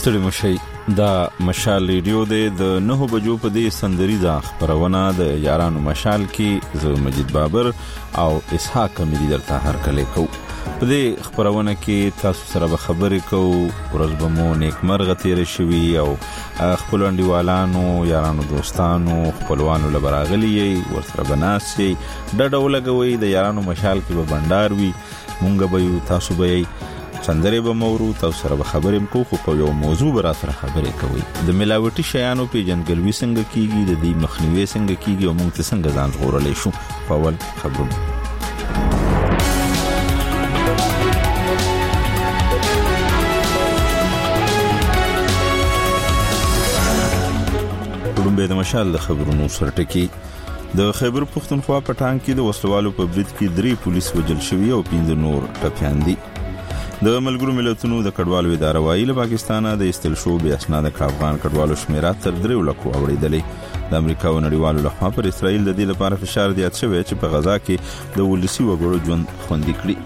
ستړي مشي دا مشال ریډیو د 9 بجو په دې سندریزه خبرونه د یارانو مشال کې زه مجید بابر او اسحاق مری درته هر کله کو په دې خبرونه کې تاسو سره به خبرې کو ورځ به مو نیکمرغه تیر شوي او خپل انډیوالانو یارانو دوستانو خپلوانو لبراغلی ورسره بناسي ډډه ولګوي د یارانو مشال کې به بندار وي مونږ به یو تاسو به سندره به مورو تاسو سره به خبرې کو خو په یو موضوع به را سره خبرې کوي د ملاوټي شیانو په جنګلوي څنګه کیږي د دې مخنیوي څنګه کیږي او موږ ته څنګه ځان ژغورلای شو په اول خبرونه به د مشال د خبرونو سرټکی د خیبر پختونخوا په ټانګ کې د وسلوالو په برید کې 3 پولیس وژل شوي او 5 نور ټپيان دي د ملګرو ملتونو د کډوالو اداره وايي له پاکستانه د استل شو بیا اسناد افغان کډوالو شمیره تر 3 لکو اوریدلې د امریکا او نړیوالو لخوا پر اسرائیل د دې لپاره فشار زیات شوی چې په غزا کې د ولسی وګړو ژوند خوندي کړي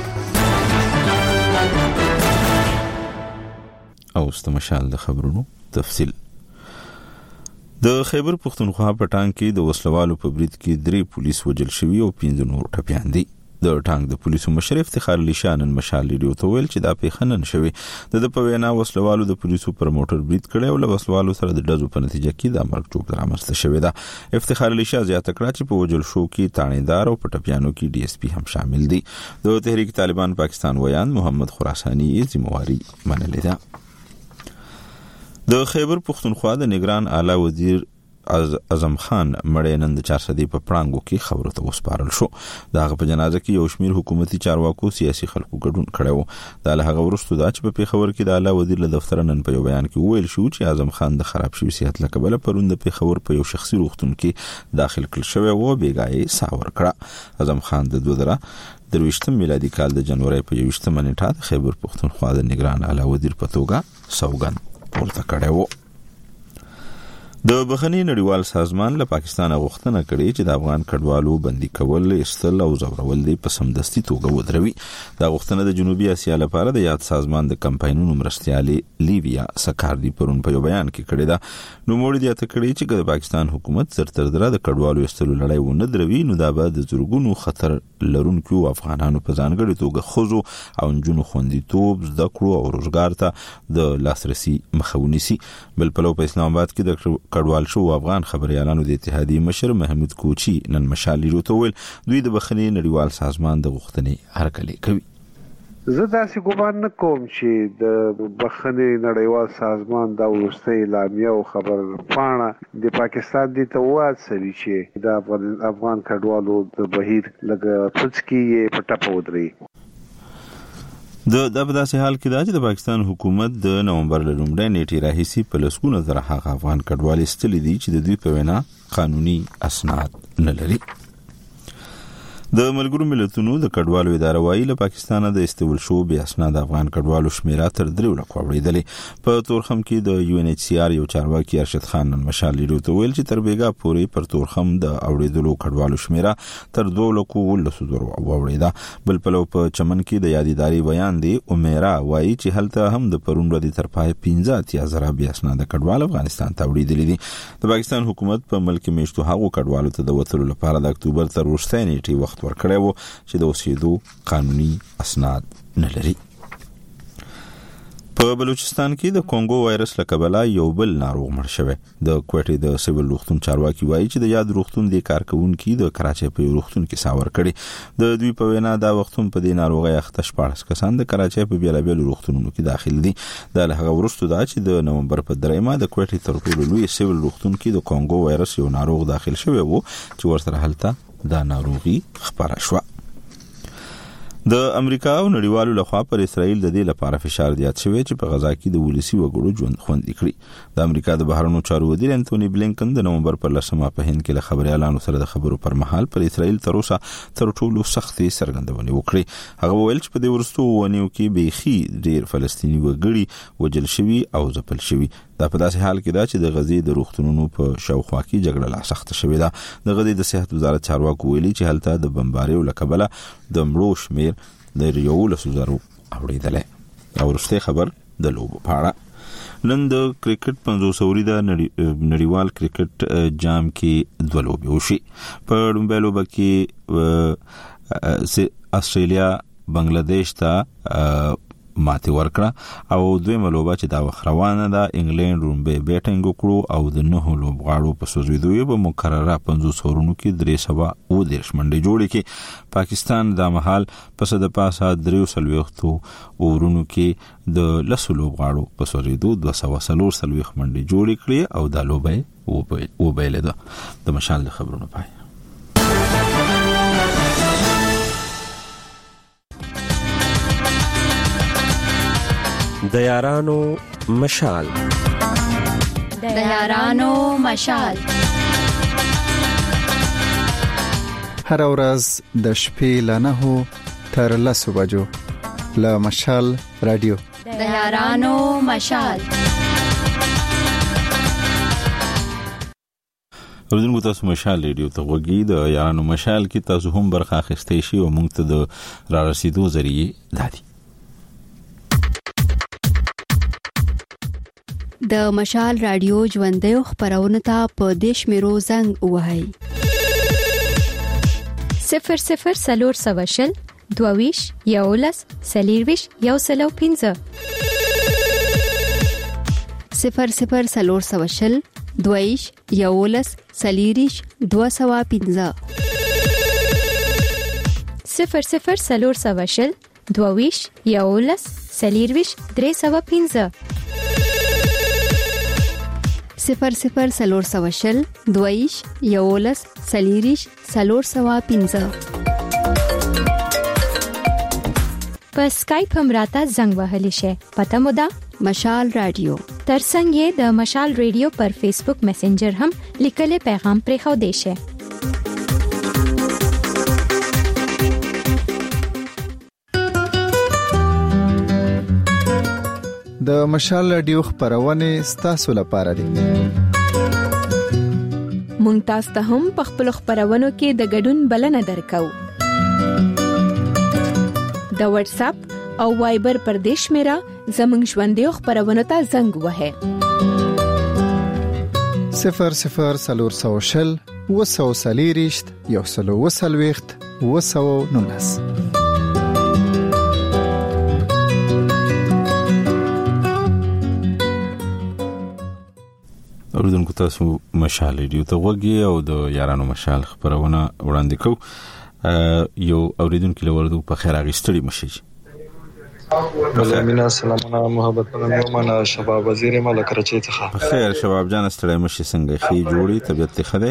او استمشال د خبرونو تفصیل د خیبر پختونخوا په ټانګ کې د وسلوالو په برید کې 3 پولیس وژل شوي او 5 نور ټپيان دي د ټانګ د پولیسو مشر افتخار علي شانن مشال ریډیو ته ویل چې دا پیښنن شوی د په وینا وسلوالو د پولیسو پر موټر برید کړي او له وسلوالو سره د ډزو په نتیجه کې د مرګ چوک رامنځته شوی دا افتخار علي شاه زیاته کړه چې په وژل شو کې تانیدار او پټپیانو کې ډي اس پی هم شامل دي د تحریک طالبان پاکستان ویان محمد خراسانی یې ذمہواری منلې ده د خیبر پختونخوا د نگران اعلی وزیر اعظم خان مړی نن د 400 په پړانګو کې خبرو ته وسپارل شو دغه په جنازه کې یو شمیر حکومتي چارواکو سیاسي خلکو ګډون کړو د هغه ورستو دا چې په پیښور کې د اعلی وزیر له دفتر نن په یو بیان کې ویل شو چې اعظم خان د خراب شوی صحت لکبل پروند د پیښور په یو شخصي روغتون کې داخل کړل شوی او بیګای ساور کړه اعظم خان د 2023 میلادي کال د جنوري په 28 منېټه د خیبر پختونخوا د نگران اعلی وزیر په توګه سوګند ورته کړو د بخنی نړیوال سازمان له پاکستان غوښتنه کړې چې د افغان کډوالو بندي کول استل او زورول دي په سمدستي توګه ودروي دا غوښتنه د جنوبي اسیا لپاره د یاد سازمان د کمپاینونو مرستيالي لیویا سکاردي پرون په یو بیان کې کړی دا نو موږ دې ته کړی چې د پاکستان حکومت تر دره د کډوالو استل لړۍ ونه دروي نو دا به د زورګونو خطر لرونکو افغانانو په ځانګړي توګه خوځو او جنونو خوندیتوب زده کړو او روزګار ته د لاسرسي مخاوني سي بل په اسلام آباد کې د کډوال شو افغان خبريالانو د اتحادیې مشر محمود کوچی نن مشال ریډیو ویل دوی د بخنی نړیوال سازمان د غوښتنې هرکلی کوي زه داسې ګومان نه کوم چې د بخنی نړیوال سازمان د ورستۍ اعلامیه او خبر پاڼه د پاکستان د تواد سری چې د افغان کډوالو د بهیر لګ پڅکی پټه پودري د داسې حال کې دا چې د پاکستان حکومت د نومبر لومړۍ نیټې راهیسي په لسګونه زره هغه افغان کډوال استلي دي چې د دوی په وینا قانوني اسناد نه لري د ملګرو ملتونو د کډوالو اداره وايي له پاکستان د استول شو بیا اسناد افغان کډوالو شمیره تر 3 لکو اوریدلې په تورخم کې د یو ان ایچ سی آر یو چارواکي ارشد خان نن مشال ریډیو ته ویل چې تر بیګا پورې پر تورخم د اوریدلو کډوالو شمیره تر 2 لکو ولسو اوریدا بل په چمن کې د یادیداري بیان دی امیرا وايي چې هلته هم د پرون ورځې تر پای 15,000 بیا اسناد کډوال افغانستان ته اوریدلې دي د پاکستان حکومت په ملک میشتو هغو کډوالو ته د وتلو لپاره د اکتوبر تر وروستۍ نیټې وخت ورکړی وو چې د اوسېدو قانوني اسناد نه لري په بلوچستان کې د کونګو وایرس لکبلا یو بل ناروغ مړ شوی د کوټې د سیول روغتون چارواکي وایي چې د یاد روغتون د کارکونکو د کراچۍ په روغتون کې ساور کړي د دوی په وینا دا وختون په دې ناروغي اخته 14 کسان د کراچۍ په بیلابل روغتونونو کې داخل دي د هغه ورستو دا چې د نومبر په 3 د کوټې تر ټولو لوی سیول روغتون کې د کونګو وایرس یو ناروغ داخل شوی وو چې ورسره هلته دا ناروغي خبره شو د امریکا او نړیوالو لخوا پر اسرائیل د دې لپاره فشار زیات شوی چې په غزا کې د ولسی وګړو ژوند خوندي کړي د امریکا د بهرنیو چارو وزیر انټونی بلینکن د نومبر پر 10 په هند کې له خبريالانو سره د خبرو پر مهال پر اسرائیل تر ټولو سختي څرګندونه وکړي هغه ویل چې په دې ورستو ونیو کې بيخي ډیر فلسطینی وګړي وجل شوی او ځپل شوی دا په داسې حال کې دا چې د غزې د روغتونونو په شاوخوا کې جګړه لا سخته شوې ده د غزې د صحت وزارت چارواکو ویلي چې هلته د بمباریو لکبله د مړو شمیر د 1,000 اوریدلې او ورسته خبر د لوبو په اړه نن د کرکټ 500 اوریده نړیوال کرکټ جام کې دوه لوبې وشي. په لومړۍ لوبه کې استرالیا بنگلاديش ته ماته ورکړه او دویمه لوبه چې دا وخروانه ده انګلند رومبه بیټینګ وکړو او د نهو لوبغاړو په سوزیدوی به مقرره 500 اورونو کې 310 منډې جوړې کې پاکستان د مهال پس د پاسه 330 اورونو کې د لسو لوبغاړو په سوزیدو 240 منډې جوړې کړې او دا لوبه وبایله د مشال د خبرونو پای. د یارانو مشال د یارانو مشال هر ورځ د شپې له 9 تر 10 بجو له مشال رادیو د یارانو مشال. اوردونکو تاسو مشال ریډیو ته وګورئ. د یارانو مشال کې تاسو هم برخه اخیستئ شئ او موږ ته د را رسیدو ذریعہ دادی. د مشال رادیو ژوندۍ خبرونه ته په دیش میرو زنګ وهاي 00 22 یولس سلیرویش یو سلو 15 00 22 یولس سلیریش 215 00 22 یولس سلیرویش 315 00 22 یولس سلیریش 315. په اسکایپ هم راته زنګ وهلی شي. پته مو ده مشال رادیو. ترڅنګ یې د مشال رادیو پر فیسبوک میسنجر هم لیکلي پیغام پرې خو دی شي. د مشال رادیو خبرونه ستاسو لپاره دي. مونږ تاسو ته هم په خپل خبرونو کې د ګډون بلنه درکو. د واتس اپ او وایبر پر دیش میرا زمنګ ژوندۍ خبرونه ته زنګ وهه 00 وسوسلیریشت یو سلو وسلويخت وسو نونس. اوردونکو تاسو مشال ریډیو ته وګورئ او د یارانو مشال خبرونه وړاندې کوو. یو اوریدونکو لورده په خیر اغستړي مشي. بلامین السلام علیکم محبت منه شباب وزیر ملک رچې څخه. خیر شباب جان ستړي مشي څنګه خي جوړي طبيعت ښه ده؟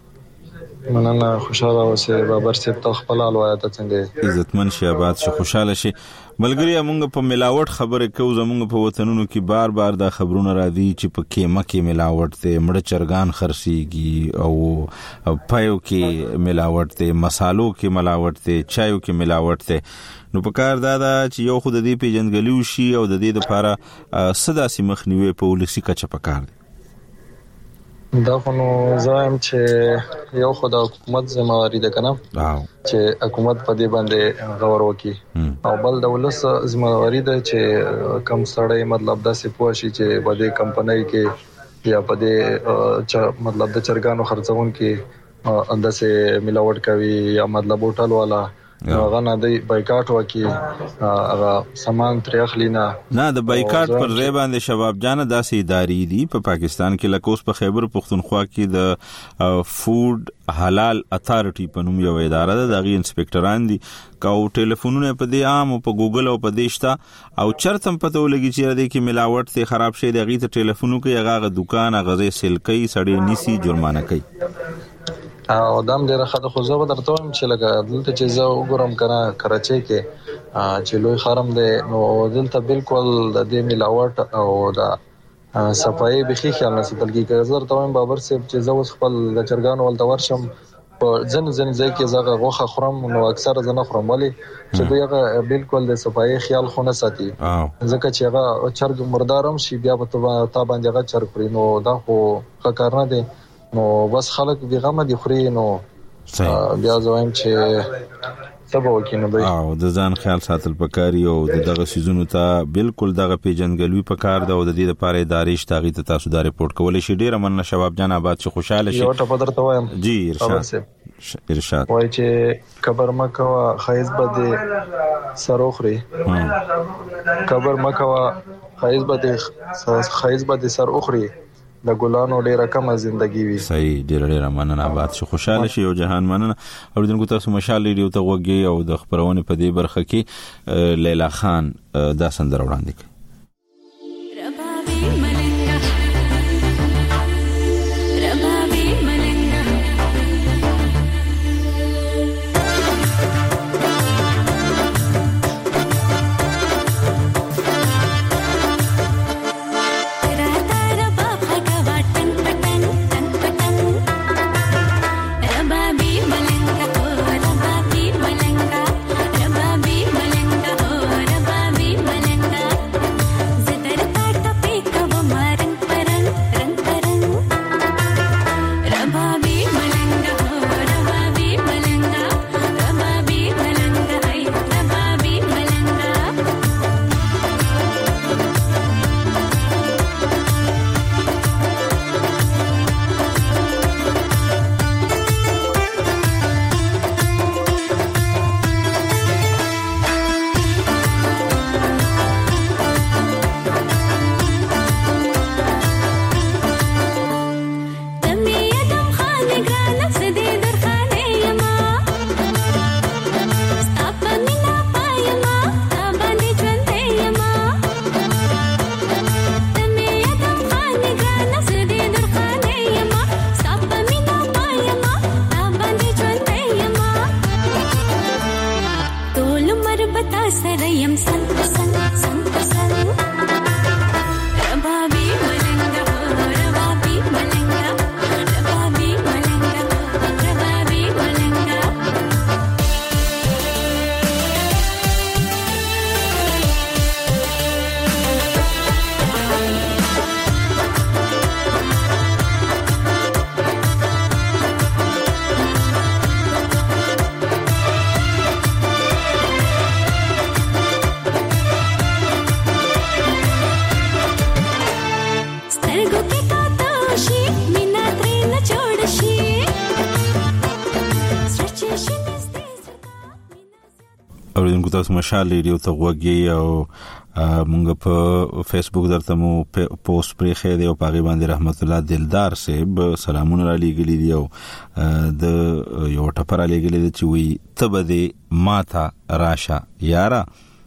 مننه خوشاله اوسې بابر صاحب ته خپل الوایت څنګه عزتمن شي آباد شي خوشاله شي. ملګری موږ په ملاوت خبره کوو. زموږ په وطنونو کې بار دا خبرونه راځي چې په کېمه کې ملاوت ته مړ چرګان خرسيږي او پایو کې ملاوت ته مسالو کې ملاوت ته چایو کې ملاوت ته. نو په کار دا چې یو خود دې پیجنګلیو شي او د دې لپاره صدا سي مخنیوي په ولسی کچه پکار دي. دا خو نو زایم چې یو خدای حکومت ذمہواری ده کنه چې حکومت په دې باندې غور وکړي او بل د ولس ذمہواری ده چې کم سړی مطلب د سپوږ شي چې په دې کمپنۍ کې یا په دې مطلب د چرګانو خرڅون کې انداسه ملاوت کوي یا مطلب هوټل والا غنه د بایکاټ وکي هغه سامان تر اخلینا نه د بایکاټ پر ځای باندې شباب جان داسې ادارې دي په پاکستان کې لکه اوس په خیبر پختونخوا کې د فود حلال اتھارټي په نوم یو اداره ده. دغه انسپکټران دي کاو ټلیفونونه په دې عام او په ګوګل او په دیشتا او چرته پته ولګي چې د کې ملاوت ته خراب شي دغه ته ټلیفونو کې هغه دکان غزه سلکې سړی نیسی جرمانه کوي. او دام ډیره خاطر خو زه به درته وایم چې لکه دلته چې زه وګورم کنه کراچۍ کې چې لوی خرم دی نو دلته بالکل د دې ملاوت او د صفایي بخي خیال نه ساتل کیږي. زه درته وایم بابر صاحب چې زه اوس خپل د چرګانو ولته ورشم په ځن ځای کې زغه غوخه خورم نو اکثر زه نه خورم ولی چې دغه بالکل د صفایي خیال خو نه ساتي ځکه چې هغه چرګ مردارم شي بیا په تا باندې هغه چرګ پرې نو دا خو کار نه دی. نو بس خلک بیغمه دي خوري نو بیا زوایم چې تبه وکینو به او د ځان خیال ساتل پکاري او دغه سيزونو ته بالکل دغه پیجنګلوي پکار ده او د دې لپاره ادارې شتاغي ته تاسو دا ریپورت کولای شئ. ډیر مننه شباب جان آباد چې خوشاله شي. یو ټپ درته وایم جی ارشاد وای چې قبر مکوا خیز بده سروخري قبر مکوا خیز بده سر اخري د ګلانو ډیره کمه ژوندۍ وي. صحیح ډیره مننه آباد شي خوشاله شي او جهان مننه. اوریدونکو تاسو مشال ریډیو ته وګورئ او د خبرونه په دې برخه کې لیلا خان دا سندره وړاندې کړي. اوریدونکو تاسو مشال ریډیو ته وګورئ او مونږ په فیسبوک درته مو پوسټ پرې خې دی او پاغي باندې رحمت الله دلدار صاحب سلامونه را لېګلې دی او د یو ټپر لېګلې دی چې وی تبدې ماته راشه یارا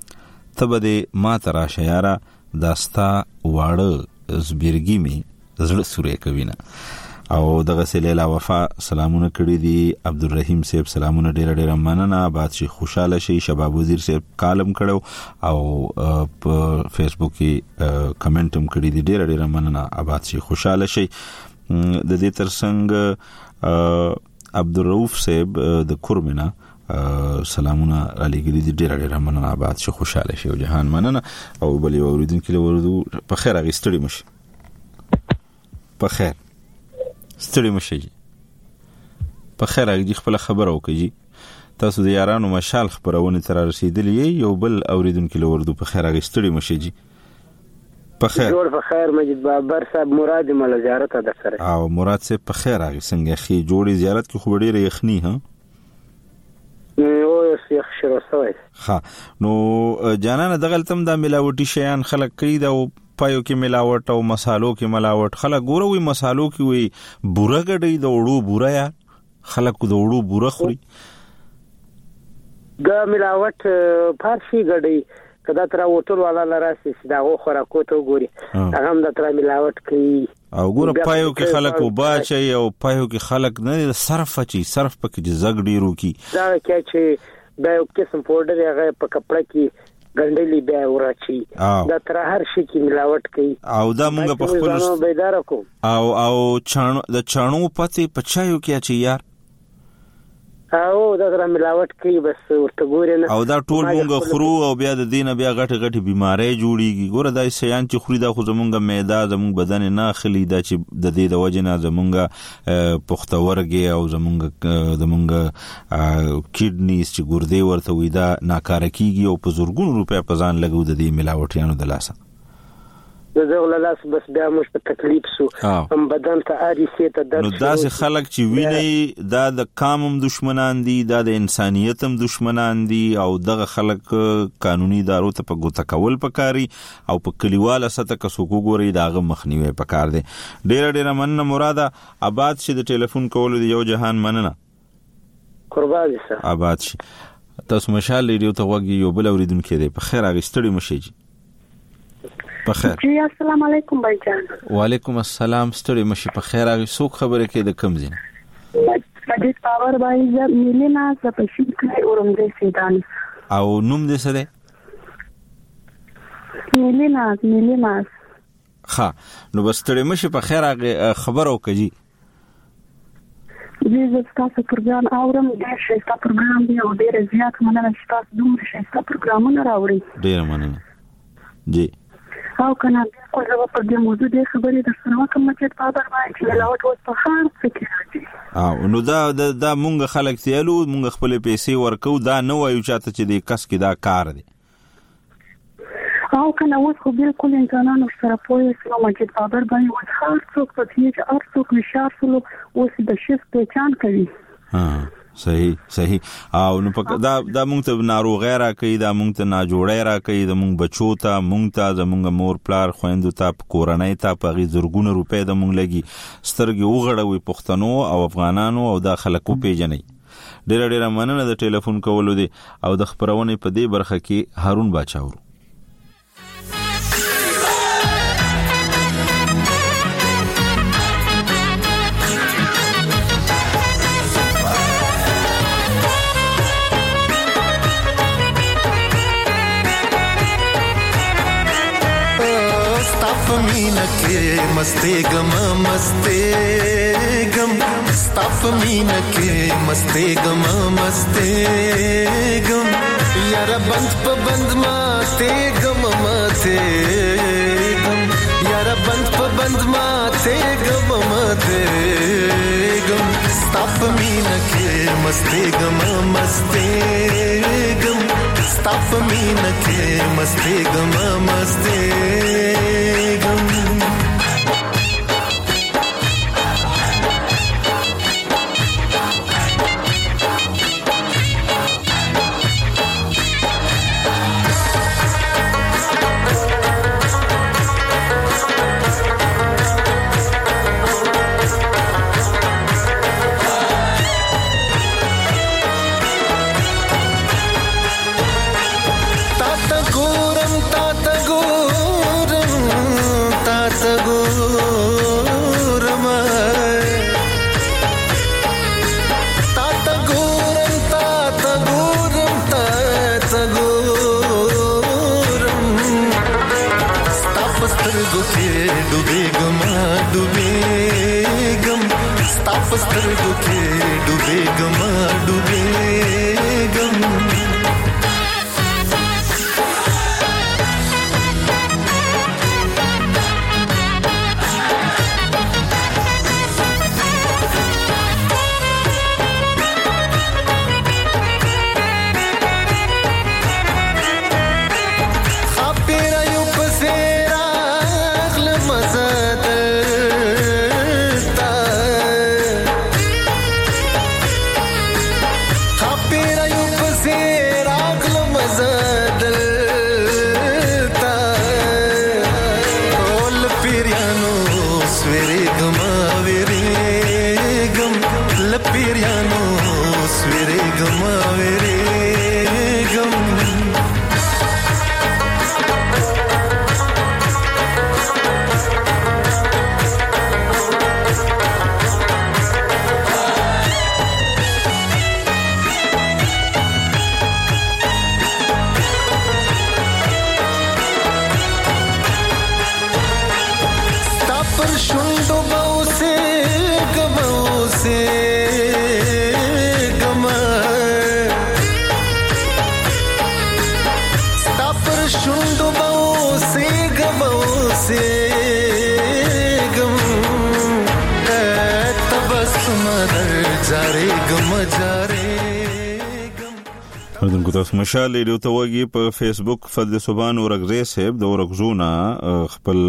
تبدې ماته راشه یارا داستا واړه زبرګي می زړه سورې کوي نه او دغه سلیلا وفا سلامونه کړی دي. عبدالرحیم صاحب سلامونه ډیره مننه. آباد شي خوشاله شي. شباب وزیر صاحب کالم کړو او په فیسبوک کې کمنټ هم کړی دي. ډیره مننه. آباد شي خوشاله شي. د دې ترڅنګ عبدالرؤف صاحب د کورمنا سلامونه علی ګلی دي. ډیره مننه. آباد شي خوشاله شي او جهان مننه. او بلی اوریدونکو له ورودو په خیر اغستړي مشي په خیر ستړي مشي په خیر اګي خپل خبر او کوي. تاسو د یارانو مشال خبرونه تر رسیدلې یو بل اوریدونکو له ورودو په خیر اګي ستړي مشي په خیر جوړ په خیر مجید بابر صاحب مراد مل زیارت در سره او مراد صاحب په خیر اګي څنګه خي جوړي زیارت کې خو ډیره یخني ها او یخ شروع شوی ها نو جانانه دغلتم د ملاوټي شیان خلک کوي دا پایو کې ملاوټ او مصالو کې ملاوټ خلک ګوروي مصالو کې وي بوره غړي د وړو بوره یا خلک د وړو بوره خوري دا ملاوټ فارسی غړي کدا تر وټول والا لراسي دا غو خوراکو ته ګوري هغه هم د تر ملاوټ کوي او ګوره پایو کې خلک وباچي او پایو کې خلک نه صرف پکې زګډي روکي دا کې چې دا یو قسم پاوډر هغه په کپڑا کې ګندلي بیا ورچی دا تر هر شي کې ملاوټ کوي او دا موږ په خپل بیدار کو او چانو د چانو پته پچایو کې اچي یار او دا سره ملاوت کوي بس ورته ګوري نه او دا ټول مونږ خورو او بیا د دینه بیا غټه بیماری جوړیږي. ګوره دا سیان چې خوري دا خو زمونږ معده زمونږ بدن نه خلی دا چې د دې د وجه نه زمونږ پختورګي او زمونږ کډنیز چې ګردې ورته وي دا ناکاره کیږي او په زورګونو روپیا په ځان لګو د دې ملاوټیانو د لاسه زغل لاس بس بیا موږ په تکلیف سو هم بدن ته اړي سي ته درد. نو داسې خلک چې ویني دا د قانون دشمنان دي دا د انسانيت هم دشمنان دي او دغه خلک قانوني ادارو ته په ګوته کول پکاري او په کلیواله سطح کې سوکو ګوري داغه مخنیوي پکار دي. ډېر مننه مراده آباد شي د ټلیفون کول دی یو جهان مننه قربان دي آباد شي. تاسو مشال ریډیو ته وګي یو بل اوریدونکو دی په خیر اغستړي مشي جی بخیر. جی السلام علیکم بھائی جان. وعلیکم السلام. ستړي مشي په خیر اغه څوک خبره کې د کم زین مجید پاور بھائی ز میلینا ز پښین کې اورم دې سیدان او نوم دې سره میلینا ها نو بس ستړي مشي په خیر اغه خبرو کوي جی ز تاسو پروګرام اورم ډېر ښه پروګرام دی او ډېر زیات مننه چې تاسو دومره ښه پروګرامونه راوړي. ډېر مننه جی. او کنه بالکل زه په دې موضوع دې خبرې در سره کوم چې په اړه باندې چې لاوت اوس په خار فکر راځي. او نو دا مونږ خلک تیالو مونږ خپل پیسې ورکو دا نه وایو چاته چې دې کس کې دا کار دی. او کنه اوس خو بالکل انسانانو سره پوهې سره مجید بابر باندې اوس هر څوک په دې چې هر څوک نشار سره اوس د شف پہچان کوي. صحیح او نو دا مونږ ته ناروغي را کوي دا مونږ ته ناجوړی را کوي د مونږ بچو ته مونږ ته زمونږ مور پلار خويندو ته کورنۍ ته په غي زرګونه روپۍ د مونږ لګي سترګې وغړوي پښتنو او افغانانو او دا خلکو پیژنې. ډېر مننه د ټلیفون کولو دی او د خبرونه په دې برخه کې هارون باچاورو. मीना के मस्ते गम स्ताफ मीना के मस्ते गम यारा बंद प बंद माते गम यारा बंद प बंद माते गम स्ताफ मीना के मस्ते गम स्ताफ मीना के मस्ते गम سحر جاري غم جاري مردن کو تاسو مشال ریډیو ته وګي په فیسبوک فضل سبحان ورغزي صاحب د ورغزونا خپل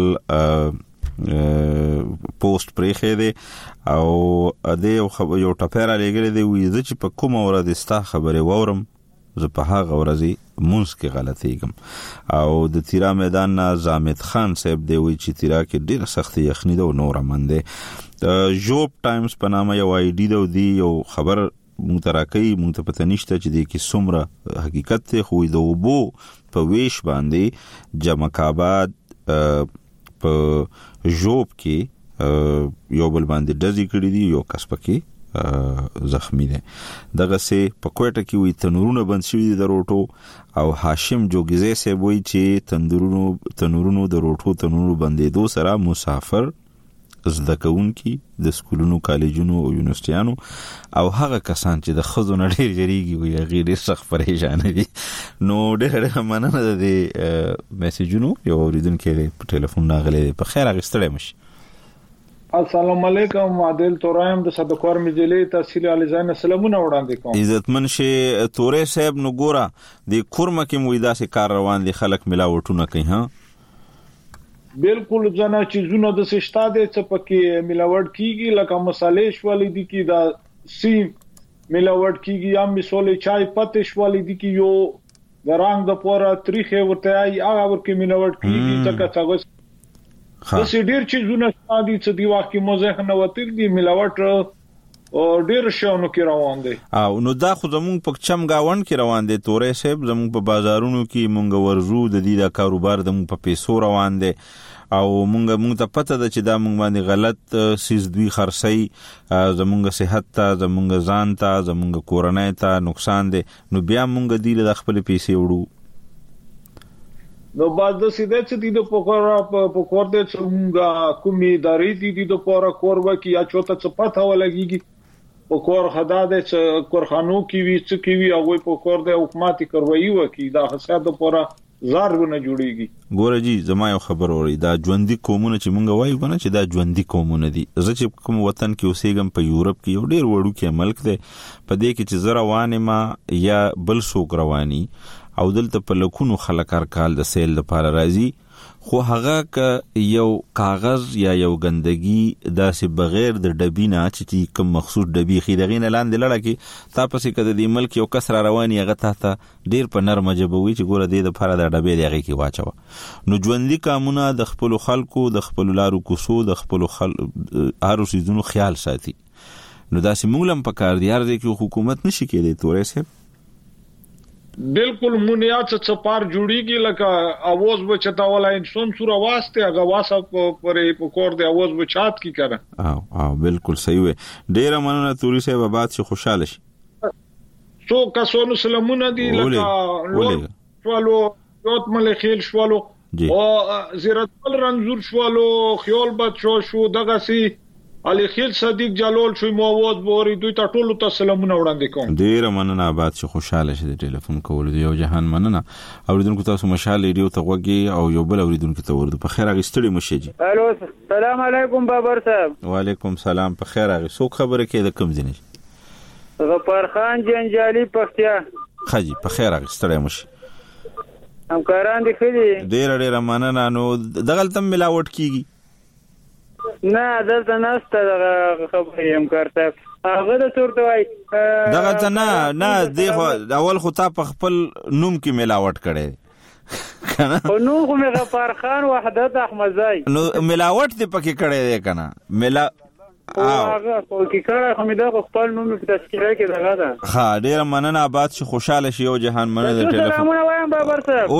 پوسټ پرې دی او د یو ټاپر لګره دی وې چې په کومه ورځ ستا خبره وورم زه په هغه ورځ مونږ کې غلطیږم او د تیرا میدان نه زامت خان صاحب دی وې چې تیرا کې ډېر سخت یخنی ده او نور منده جوب ټایمز په نامه یو آی ډی دی یو خبر متراکي مونږ ته پته نشته چې د کې څومره حقیقت ته خو د وبو په ویش باندې جمعکاباد په جوب کې یو بل باندې دزي کړی دی یو کس پکې زخمی دی دغه سه په کوټه کې وي تنورونه بند شوی دي د روټو او هاشم جوګیزه سه وایي چې تنورونو د روټو تنورو باندې دو سره مسافر زده کوونکي د سکولونو کالجونو او یونیورسيټانو او هغه کسان چې د خزو نه ډېر جریږي وي غیر سخت پریشان دي نو ډېر مننه د میسجونو یو اوریدونکو په ټلیفون راغلی په خیر اغستړی مشي السلام علیکم عادل تورایم د صدقور مجلې تحصیل علیزان سلامونه وړاندې کوم عزتمن شي تورې صاحب نو ګورا د کورمه کې مویدا سي کار روان دي خلک ملاوټونه کوي ها بالکل ځنه چیزونه د سشتا د چپکه ملاوټ کیږي لکه مصالح شوالې دي کی دا سی ملاوټ کیږي یا مثالې چای پته شوالې دي کی یو د رنگ د پورا تاریخ ورته ای هغه ورکه ملاوټ کیږي څنګه څنګه د ډیر چیزونه ستادي چې دی واکه موزه نه وتل دي ملاوټ او ډیر شاونو کې روان دي او نو دا خو زمون په چم گاون کې روان دي تورې صاحب زمون په بازارونو کې مونږ ورزو د دې د کاروبار د مونږ په پیسو روان دي او مونږ ته پته ده چې دا مونږ باندې غلط سیس دوی خرڅي زمونږ صحت ته زمونږ ځان ته زمونږ کورنۍ ته نقصان دي نو بیا مونږ دی له خپل پیسې وړو نو باز د سیده چې د پکور د څنګه کومي داري دي د پورا کوربه کې یا چوته چپاته ولګيږي پکور خدا د کورخانو کې وی څه کې وی او پکور د حکومتي کاروایی وکي دا حساب د پورا زارونه جوړيږي ګوره جی زما یو خبر اوري دا ژوندۍ قومونه چې مونږ وایو کنه چې دا ژوندۍ قومونه دي زه چې کوم وطن کې اوسېږم په یورپ کې یو ډیر وړو کې ملک دی په دې کې چې زه روانه ما یا بل څوک رواني او دلته په لکونو خلک هر کال د سیل لپاره راځي خو هغه ک یو کاغذ یا یو ګندګي داسې بغیر د ډبینه چې کوم مخصوص ډبی خیدغینه لاندې لړه کې تاسو کده د ملک یو کس را رواني هغه ته ډیر په نرمه جبوي چې ګوره د لپاره د ډبې دیغه کې واچو نو ژوندۍ قانونه د خپل خلکو د خپل لارو کوسو د خپل هر سيزونو خیال ساتي نو داسې مونږ په کار دی ارزه کې حکومت نشي کېدی تورې سه بالکل مونیات څه پار جوړیږي لکه اواز بچتا ولا انسان سور واسطه هغه واسه پرې پکور دی اواز بچات کی کړه او بالکل صحیح وي ډیر مننه توري صاحب بعد شي خوشاله شي سو کسونو سلامونه دي لکه شوالو یوت مل خیل شوالو او زیرت رنزور شوالو خیال بد شو دغه سي علي خیل صدیق جلال شو مواد بوري دوی ته ټولو ته سلامونه وړاندې کوم ډیر مننه بعد شي خوشاله شي د ټلیفون کول دی یو جهان مننه اوریدونکو تاسو مشال ریډیو ته وګي او یو بل اوریدونکو ته ورده په خیر اغستړي مشي جی الو السلام علیکم بابر صاحب وعلیکم سلام په خیر اغه سو خبره کې د کوم ځنی غفار خان جنجالي پختیا خاجي په خیر اغستړي مشي همکاران دي خېدي ډیر مننه نو دغلتم ملاوت کیږي نه دلته نسته دغه خبرې همکار صاحب هغه د تورته وای دغه نه دی اول خو تا په خپل نوم کې ملاوت کړي کنه خو نو خو مې غفار خان وحدت احمدزای نو ملاوت دې پکې کړي دی کنه هغه خو کې کړه خو مې د خپل نوم په تذکره کې دغه ده ها ډیر مننه آباد شي خوشاله شي او جهان مننه د ټلیفون سلامونه وایم بابر صاحب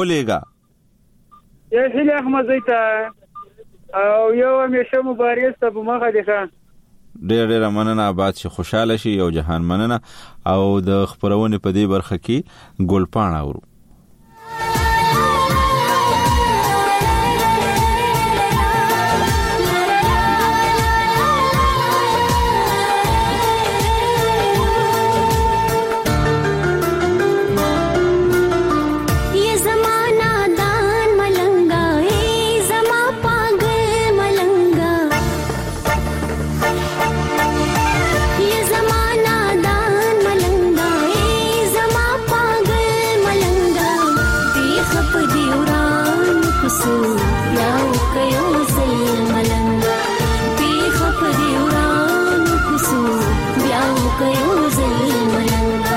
اولېګا یا هیله احمدزای ته او یو همیشه مبارز ته په مخه دي خان ډېر مننه آباد شي خوشاله شي او جهان مننه او د خبرونه په دې برخه کې ګلپاڼه اورو ये کيو زلملنګا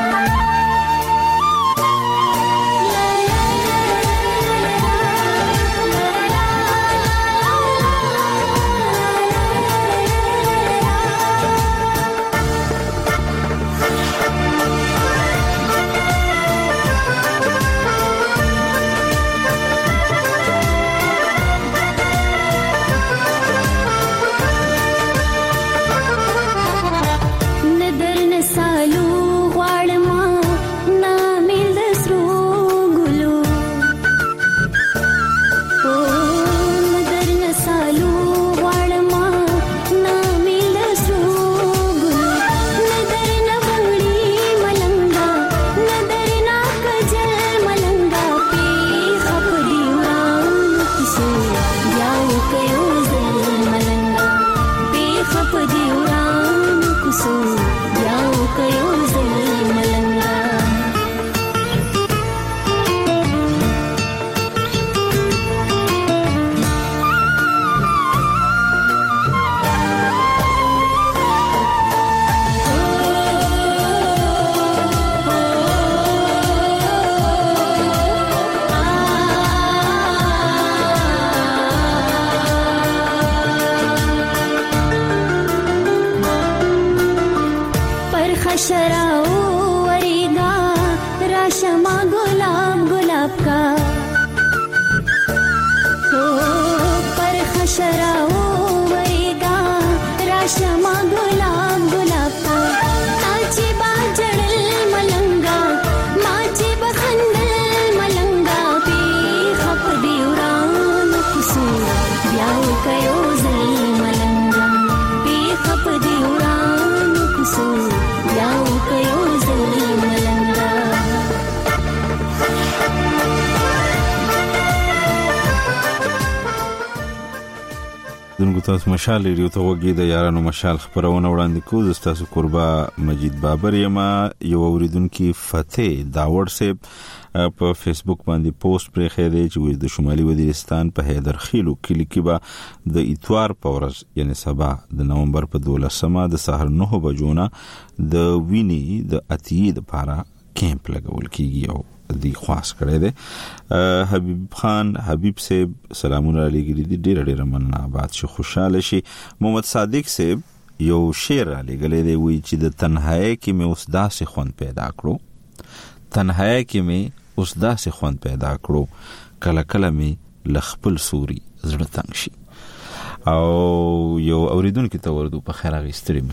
تاسو مشال ریډیو ته وګورئ د یارانو مشال خبرونه وړاندې کوو. تاسو قربا مجید بابر یما یو اوریدونکو فتح داوړ صاحب په فیسبوک باندې پوسټ پرې خېده چې د شمالي وزیرستان په حیدرخیلو کلی کې به د اتوار په ورځ یعنی سبا د نومبر په 12مه د سحر 9 بجو نه د ویني د اتیې لپاره کیمپ لګول کیږي او دی خاص کړی دی. حبیب خان حبیب صاحب سلامونه علیګری دی ډیر مننه آباد شي خوشاله شي. محمد صادق صاحب یو شعر علیګلې دی وی چې د تنهایی کې مې اوس داسې خوند پیدا کړو تنهایی کې مې اوس داسې خوند پیدا کړو کله کله مې لخپل سوري زړه تنگ شي. او یو اوریدونکو ته ورته په خیر غیستري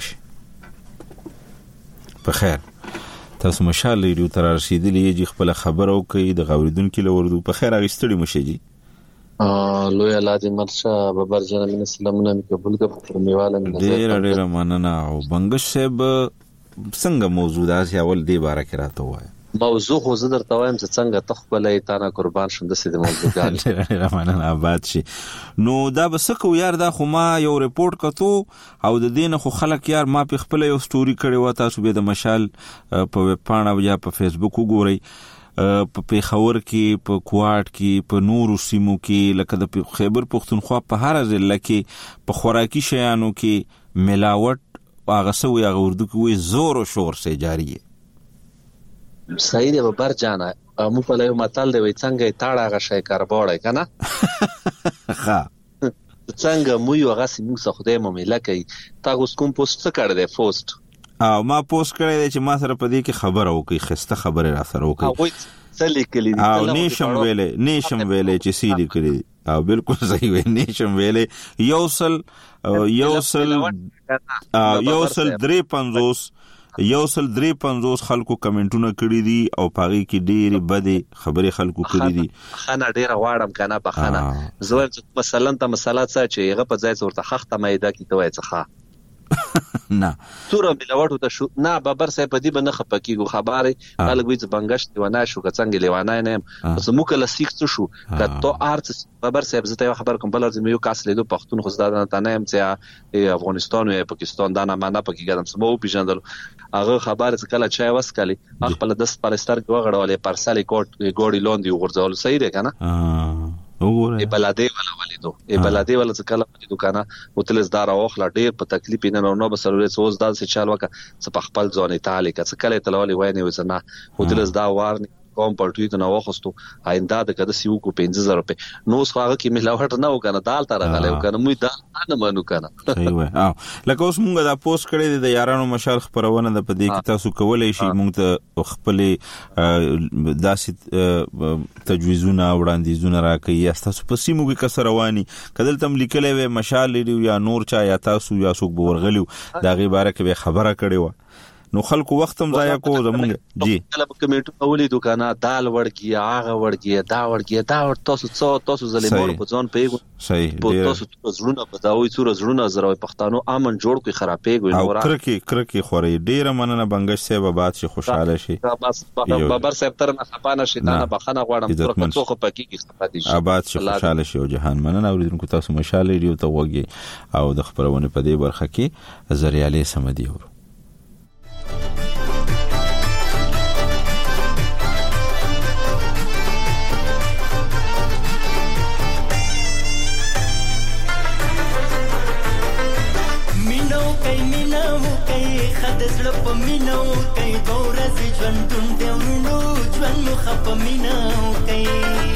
مشي په خیر تاسو مشال ریډیو تر رسیدلی یی خپل خبر او کوي د غوریدونکو لوردو په خیر غیستړي مشي جی لوی الاده مرشا ببر جن من سلامونه قبول کړو میواله ډیر مننه. او بنگش صاحب څنګه موضوع داسې اول دی باره کې راته وای موضوع خو زه درته وایم چې څنګه تخپلې تانه قربان شوم د سید موضوع ګان رمانه آباد شي. نو دا بسکو یار دا خو ما یو ریپورت کتو او د دین خو خلک یار ما په خپل یو سټوري کړي و تاسو به د مشال په ویب پاڼه یا په فیسبوک وګورئ په پیښور کې په کوټ کې په نورو سیمو کې لکه د خیبر پختونخوا په هر ضلع کې په خوراکي شیانو کې ملاوت هغه سوی هغه اردو کې وي زور او شور سي جاری صحیح دی ببر جانا مو په لایو متل دی څنګه تاړه غشي کاربوړی کنه ها څنګه مو یو غاسي مو څه خدای مو ملکه تاسو کوم پوسټ کړی دی پوسټ او ما پوسټ کړی دی چې ما سره په دې کې خبر او کوي خسته خبره را سره وکړي او څه لیکلی دي او نشم ویلې چې سیدی کړی او بالکل صحیح وی نشم ویلې یوصل 350 خلکو کمنټونه کړی دي او پاغي کې ډېری بده خبره خلکو کړی دي. خانه ډېر واړم کنه بخانه زوړ چې مثلا ته مسالات چې هغه په ځای ورته خخته مېدا کې توای څخه نه سوره ملوټو ته شو نه ببر صاحب دی بنه خپکیږي خبره خلک وي چې بنګشت ونه شو څنګه لیوانای نه زمو کله سیکت شو کته ارت ببر صاحب زته خبر کوم بل لازم یو کاس لیدو پښتون خو زده نه هم چې افغانستان او پاکستان دا نه معنا پکې ګرم سمو پیژندل هغه خبره چې کله چای وسکلی خپل د پرستر کې وغړولې پارسالي کوټ ګوډي لوندي ورځول صحیح دی کنه وګوره بلادي ولا ولیدو بلادي ولا څه کله ولیدو کنه وتلز دار اوخلا ډیر په تکلیف نه بسلوي سوز دال څه چال وکه څه په خپل ځونې تعالی که څه کله تلولي وای نه وسنه وتلز دا وارني کوم پټوي ته نو وخستو آینده د کده سیو کو 15000 روپے نو څنګه کې ملاوټ نه وکنه دال تر غلې وکنه مو دال نه منو کنه صحیح وای لکه اوس مونږ دا پوسټ کړی د یارانو مشال خبرونه د پدې کې تاسو کولای شئ مونږ ته خپل داسې تجویزونه وړاندیزونه راکړي تاسو په سیمو کې کسر رواني کدل تم لیکلې و مشال لري یا نور چا یا تاسو یا څوک ورغلیو دا غي باره کې خبره کړې و نو خلکو وخت هم ضایع کو زمونږ جی کله کمیټو اولي دکانه دال ورګي هغه ورګي دا تاسو زلیمور په ځون پیګو صحیح تاسو زړونه بداوي څور زړونه زروي پښتانو امن جوړ کوي خرابېږي نو را کرکی خوري ډیره مننه بنگش صاحب باد شي خوشاله شي بس بابر صاحب تر نه خپانه شي دا بخنه غواړم تر څو خو پکې خپاتې شي آباد شي خوشاله شي او جهان مننه اوریدونکو تاسو مشاله ریو ته وګي او د خبرونه په دې برخه کې زریالې سمدي ور دزړه په مینو کوي دورځي ژوندون دی ورونو ژوند مو خپ مینو کوي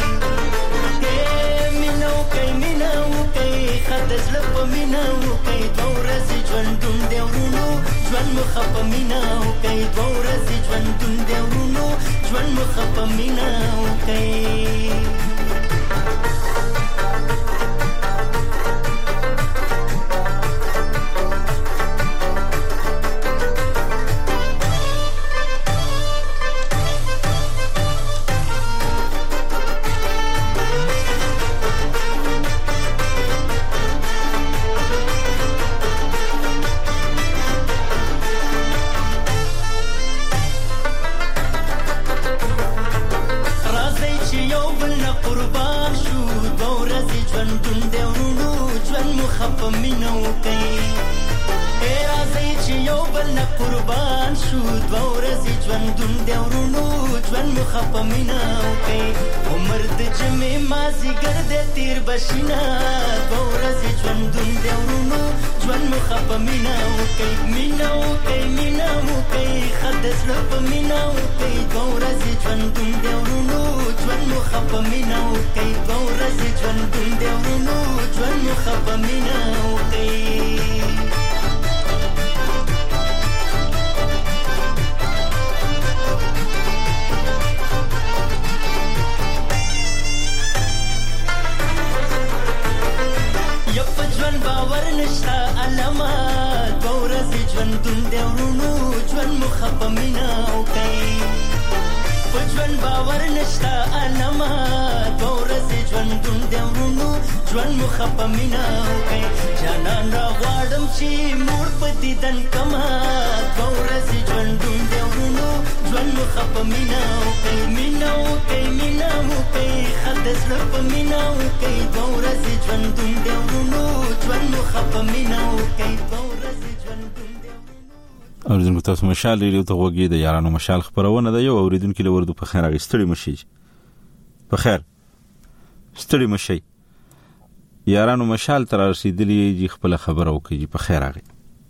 مینو کوي دزړه په مینو کوي دورځي ژوندون دی ورونو ژوند مو خپ مینو کوي دورځي ژوندون دی ورونو ژوند مو خپ مینو کوي اوریدونکو تاسو مشال لري ته وګورئ د یارانو مشال خبرونه ده یو اوریدونکو له ورده په خیر غستړي مشي په خیر ستړي مشي یارانو مشال تر رسیدلی خپل خبر او کوي په خیر راغی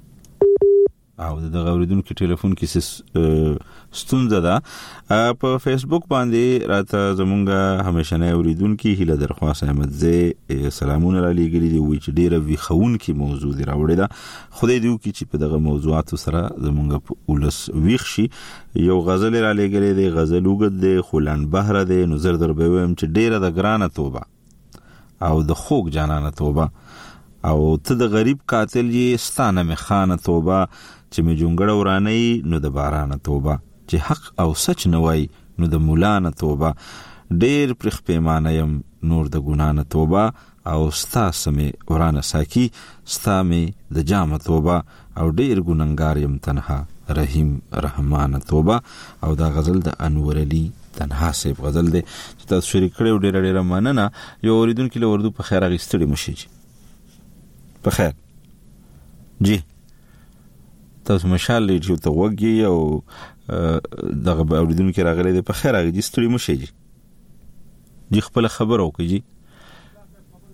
او د اوریدونکو ټلیفون کې ستونزه ده په فیسبوک باندې راته زمونږه همیشنه اوریدونکو هیله درخواست احمد زه سلامونه را لګیلي دی وی چې ډیره وی خون کې موضوع دی راوړی دا خدای دې وکړي چې په دغه موضوعات سره زمونږه ولس ویښ شي یو غزل را لګیلي دی غزل وګد دی خلان بهر دی نو زر در به ويم چې ډیره د ګرانه توبه او د خوګ جانانه توبه او ته د غریب قاتل یې ستانه مخانه توبه چې می جونګړه ورانه نو د بارانه توبه چې حق او سچ نه وای نو د مولانه توبه ډیر پرخ پیمانه يم نور د ګنانه توبه او ستا سمي ورانه ساکي ستا می د جامه توبه او ډیر ګننګار يم تنها رحیم رحمانه توبه او دا غزل د انور علي تنها سیب غزل دی چې تاسو شریک کړو ډیر مننه یو اوریدونکو له وردو په خیر غستړي مشي په خیر جی تاسو مشال لري ته وګي او دغه اوریدونکو راغلي په خیر غستړي مشي جی خپل خبر او کوي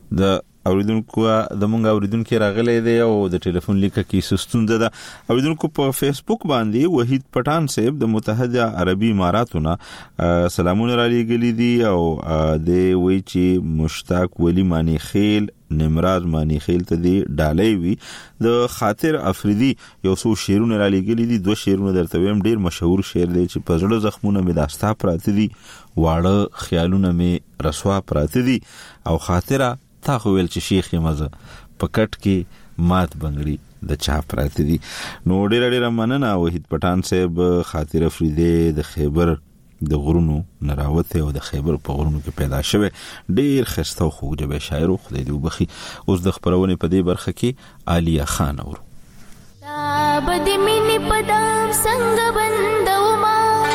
د اوریدونکو د مونږ اوریدونکو راغلي دی او د ټلیفون لیکه کې سستونده ده. اوریدونکو په فیسبوک باندې وحید پټان صاحب د متحده عربی اماراتونه سلامونه را لېږلي دي او د وی چې مشتاق ولی مانی خیل نمراز مانی خیل ته دی ډالۍ وی د خاطر افریدي یو څو شعرونه را لېږلي دي. 2 شعرونه درته ویم، ډیر مشهور شعر دی چې په زړه زخمونه مې داستا پراته دي، واړه خیالونه مې رسوا پراته دي، او خاطره تا خو ویل چې شیخ مزه پکټ کې مات بنگړي د چا پراته دي. نو ډیر مننه وحید پټان صاحب. خاطر افریدي د خیبر د غرونو نراوته او د خیبر په غرونو کې پیدا شوه، ډیر خسته او خوږه شاعر خدای دې وبخي. اوس د خبرونه په دې برخه کې عالیه خان اورو. بد مینه پدام څنګه بندو ما،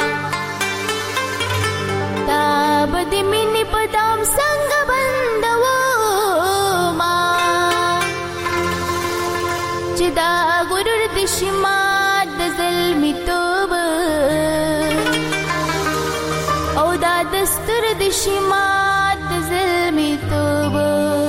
دا بد مینه پدام څنګه بندو چې دا غرور د شمات د ظلمي توبه او دا دستور د شمات د ظلمي توبه.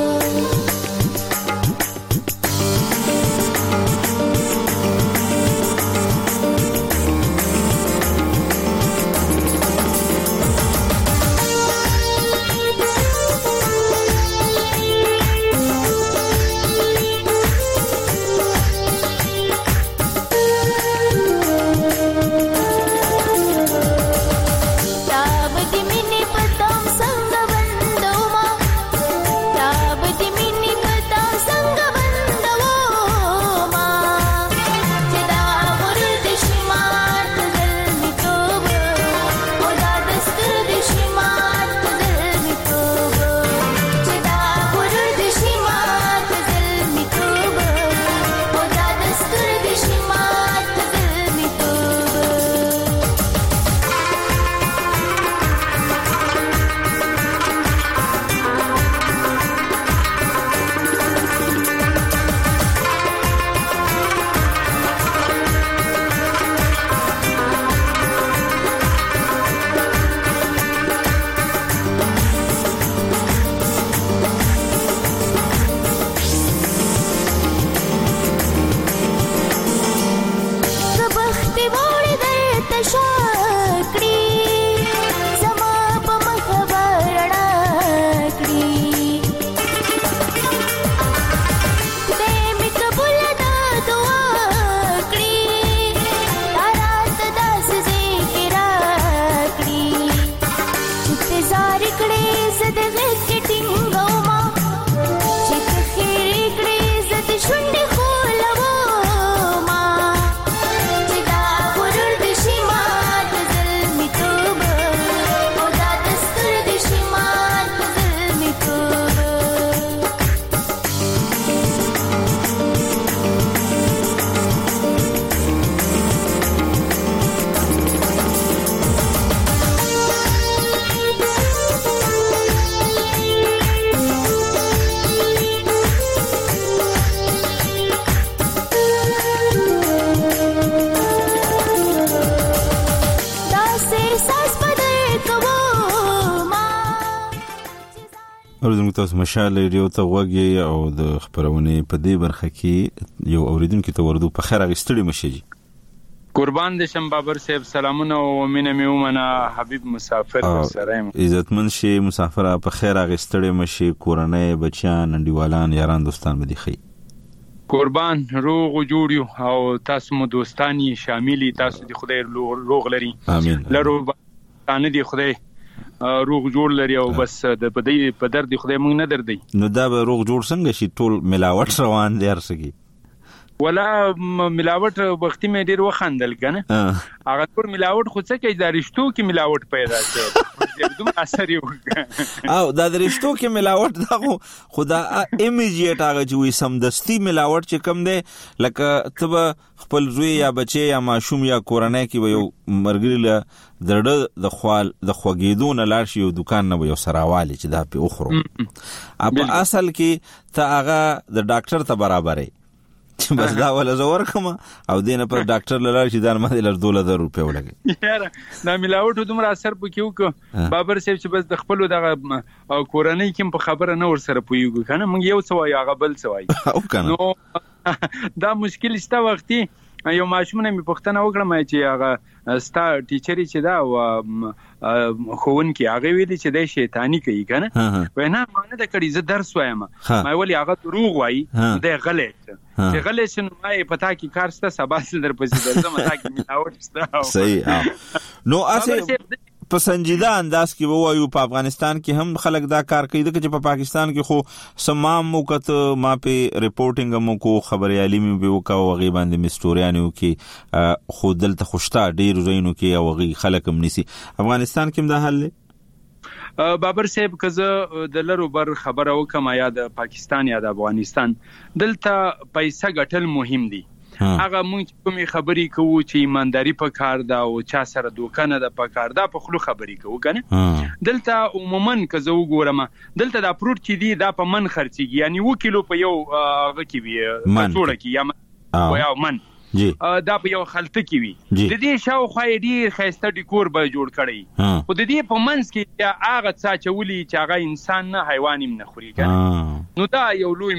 تاسو مشال ریډیو ته وګورئ او د خبرونه په دې برخه کې یو اوریدونکو ته ورده په خیر غستړي مشي. قربان دې شم بابر صاحب، سلامونه او مینه مې ومنه. حبیب مسافر سره عزتمن شي، مسافر په خیر غستړي مشي، کورنۍ بچیان انډیوالان یاران دوستان به دي خي. قربان روغ جوړ یو او تاسو مو دوستانی شاملي، تاسو دې خدای روغ لري. امين. لرو باندې دې خدای روغ جوړ لري او بس د بدی په درد خدای مونږ نه دردي. نو دا به روغ جوړ څنګه شي؟ ټول ملاوت روان دي هرڅه ولا ملاوت وختي مې ډیر وخندل کنه. هغه ټول ملاوت خو څه کوي، د رښتو کې ملاوت پیدا شي دوم اثر یو او دا د رښتو کې ملاوت دا خدا ایمیجیټ هغه جوړي سمدستي ملاوت چې کم دی، لکه تب خپل زوی یا بچي یا ماشوم یا کورنۍ کې یو مرګري له درډه د خوال د خوګیدو نه لاړ شي یو دکان نه یو سراوالي چې دا په اخرو. په اصل کې ته هغه د ډاکټر ته برابرې بس دا ولا زور کما او دینه پر ډاکټر لاله چې دا ماده لر 2000 روپیا ولګي یاره دا ملاوټ دومره اثر پکې وک بابر صاحب چې بس د خپل دغه کورنۍ کې په خبره نه ور سره پویږي کنه موږ یو څه وایو هغه بل څه وایو نو دا مشکل شته وختي یو ماشومه می پښتنه وکړم چې هغه ستا ټیچر چې دا و خوون کې هغه ویلي چې د شیطانی کوي کنه وینا مانه د کړي ز درس وایم ما ویلي هغه دروغ وایي د غلط چې غلط شنو ما پتا کې کار ستا سبا سل در پسې درځم تا کې ملاوټ ستا صحیح نو اسه په سنجیده انداز کې وایو په افغانستان کې هم خلک دا کار کوي چې په پاکستان کې خو سمام موقت ما په ریپورټینګ مو کو خبري عالمي به وکاو غي باندې مستوریانو کې خو دلته خوشتا ډیر زینو کې او غي خلک هم نسی افغانستان کې دا حل بابر صاحب کزه د لرو بر خبره وکم یا د پاکستان یا د افغانستان دلته پیسې ګټل مهم دي هغه مونږ کومې خبرې کوو چې ایمانداری په کار دا او چا سره دوکانه د په کار دا په خلو خبرې کوو کنه دلته عموما کزه وګورم دلته د پروت کې دی دا په من خرڅيږي یعنی 1 کیلو په یو هغه کې وي څوړه کې یا من دا په یو خلطه کې وي د دې شاوخوا ډیر خسته ډیکور به جوړ کړي او د دې په منځ کې هغه څه چولي چې هغه انسان نه حیوان هم نه خوري کنه نو دا یو لوی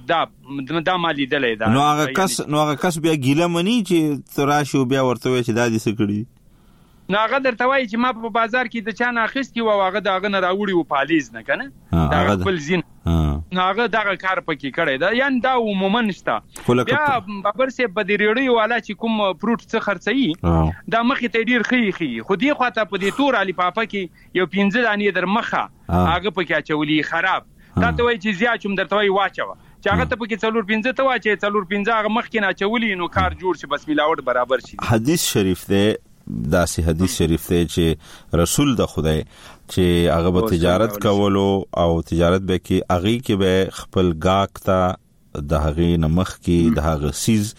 ملاوټ دا مالي دلې دا نو هغه کس بیا ګیله منی چې تراشو بیا ورته چې دا دې څه کړی نو هغه درته وایي چې ما په بازار کې د چا نه اخیستی و هغه دغه نه راوړي و پالیز نه کنه دا خپل زین نو هغه دغه کار پکې کړی دا یان دا عموما نشته بیا بابر سه بدریړی والا چې کوم فروټ څخه خرڅي دا مخې ته ډیر خي خو دی خواته په دې تور علي پاپا کې یو 15 دانې در مخه هغه پکې اچولي خراب دا ته وایي چې زیات چوم درته وایي واچو چې هغه ته پکې 4-15 ته واچي 4-15 هغه مخکې نه اچولي نو کار جوړ شي بس ملاوټ برابر شي حدیث شریف ده دا سی حدیث شریف ته چې رسول د خدای چې هغه به تجارت کولو او تجارت به کې هغه کې به خپل گاک ته د هغه نمخ کې د هغه سیز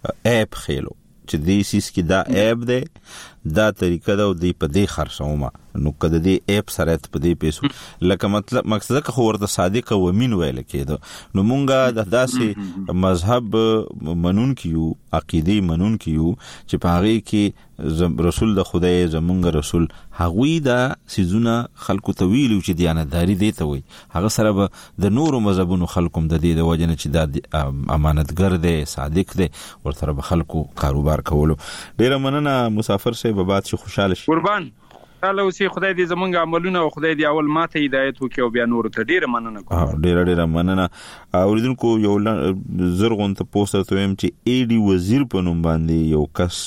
اپ خېلو چې دې سیس کې دا اپ ده دا طریقه دا د په دې خرڅومه نو کده دې اپ سره په دې پیسو لکه مطلب مقصد که خو ورته صادق او امین ویل کېده نو مونږه د داسې مذهب منون کیو عقیده منون کیو چې په هغه کې رسول د خدای زمونږ رسول هغوی دا سيزونه خلکو ته ویلو چې دیانتداري دی ته وي هغه سره به د نورو مذهبونو خلکو د دې د وجنه چې دا امانتګر دی صادق دی ورته به خلکو کاروبار کولو ډیر مننه مسافر سه به بعد شي خوشاله شي قربان الله وسي خدای دې زمونږ عملونه او خدای دې اول ماته هدایت وکي او بیا نور ته ډیر مننه کوم ډیر مننه اوریدونکو یو زرغون ته پوسټ تویم چې ایډي وزیر په نوم باندې یو کس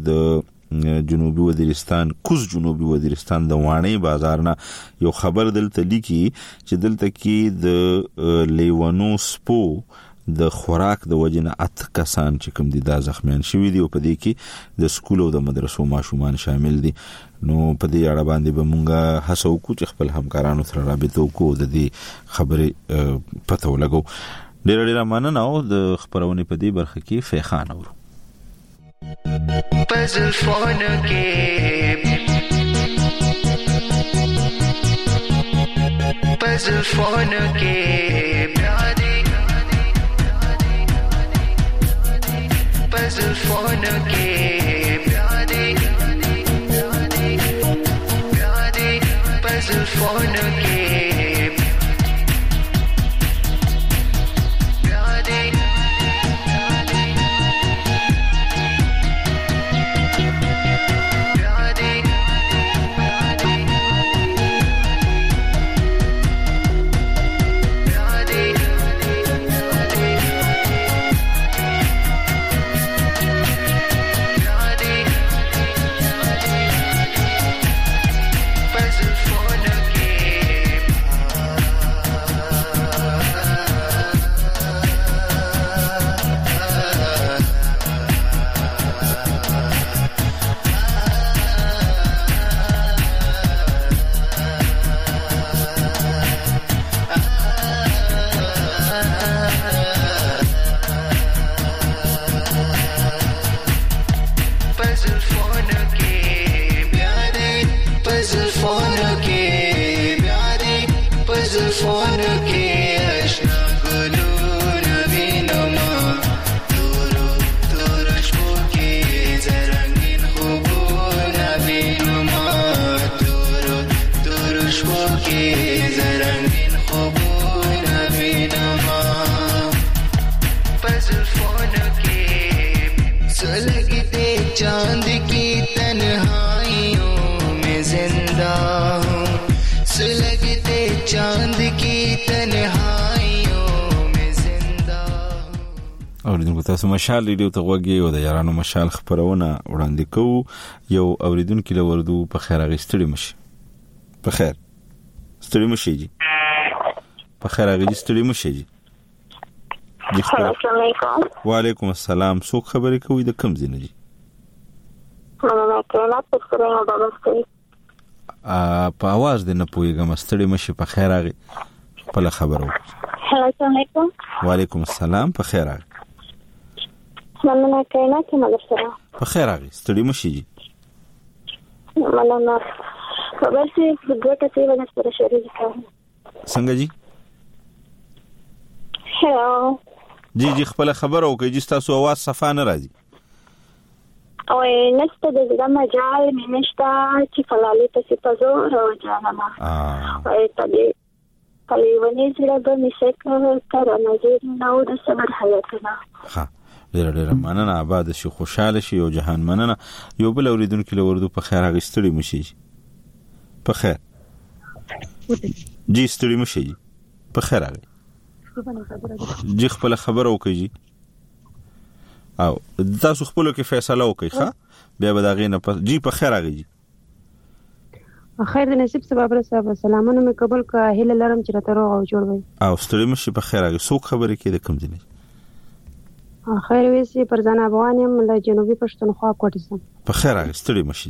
د جنوبي وزیرستان جنوبي وزیرستان د وانه بازار نه یو خبر دلته لیکي چې دلته کې د لیوانو سپو د خوراک د وجنه کسان چې کوم دي دا زخمیان شوی دي او په دې کې د سکول او د مدرسو ماشومان شامل دي نو په دې اړه باندې به مونږه هڅه وکړو چې خپل همکارانو سره رابطه وکړو د دې خبرې پته ولګو ډیر مننه او د خبرونه په دې برخه کې فیخان اورو پزل فون کې پزل فون کې پزل فون کې پزل فون کې اوریدونکو تاسو مشال ریډیو ته غوږی او د یارانو مشال خبرونه وړاندې کوو. یو اوریدونکو لوردو په خیر اغستړي مشي. په خیر ستړي مشي جی. په خیر اغستړي مشي جی. السلام علیکم. وعلیکم السلام. څوک خبرې کوي د کوم ځای نه جی؟ مننه کله تاسو سره بابا ستړي. په आवाज دې نه پويګم. ستړي مشي. په خیر اغه په خبرو. السلام علیکم. وعلیکم السلام. په خیر اغه. مننه کله چې مګر سره. په خیر اغه ستړي مشي جی. مننه. خبر سي دغه ته ونه سره شریک کړم. څنګه جی؟ هلو. جی خپل خبرو کوي چې تاسو आवाज صفه نه راځي. او نشته د مجال نشته چې فلالي ته سپزو راځم. ته دې کلیونی زړه به مسک کړه نظر نو د صبر حیاتنا. ها ډېر مننه. آباد شي خوشاله شي او جهان مننه. یو بل اوریدونکو لوردو په خیر اغستړي مشي. په خیر جی ستړي مشي. په خیر اغه جی خپل خبر او کوي او تاسو خپل کې فیصله وکړئ. ښه بیا به دا غینه جی په خیر اغه جی. خیر د نصیب سبب رسابه سلامونه مې قبول کا هله لرم چې راته روغ او جوړ وي. او ستړي مشي. په خیر اغه څوک خبرې کوي د کوم ځای؟ خیر ویسي پرځان افغان يم له جنوبي پښتونخوا کوټسم. په خیر اغه ستړي مشي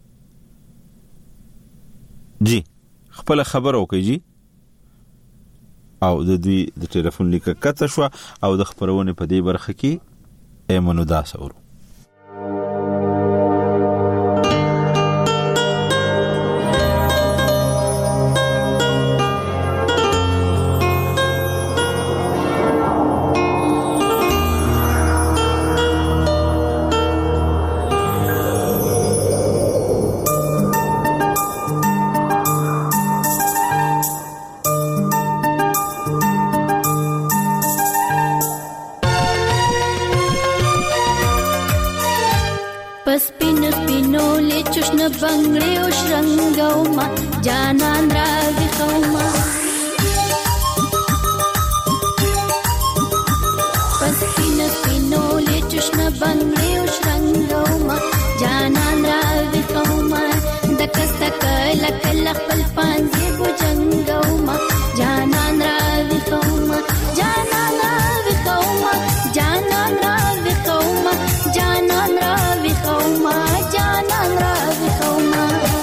جی خپل خبر او کوي جی. او د دې د ټلیفون لیکه کته شو او د خبرونه په دې برخه کې ایمنو داس اورو. بنگړې او شرنګوما جانان راځي خوما پسپین پینو لچشن بنگړې او شرنګوما جانان راځي خوما دکست کله کله خپل پانځي بوجنګوما جانان راځي خوما جانان راځي خوما جانان راځي خوما جانان راځي خوما جانان راځي خوما